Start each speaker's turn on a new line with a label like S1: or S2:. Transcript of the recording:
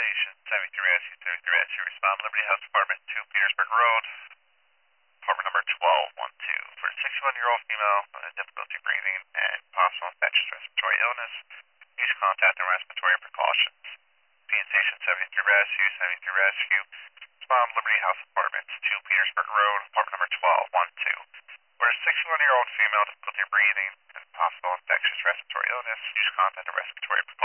S1: Station 73 Rescue, 73 Rescue, respond Liberty House Department 2 Petersburg Road, apartment number 1212. For a 61-year-old female with difficulty breathing and possible infectious respiratory illness, please contact the respiratory precautions. PN Station 73 Rescue, 73 Rescue, respond Liberty House Apartments 2 Petersburg Road, apartment number 1212. For a 61-year-old female with difficulty breathing and possible infectious respiratory illness, please contact the respiratory precautions.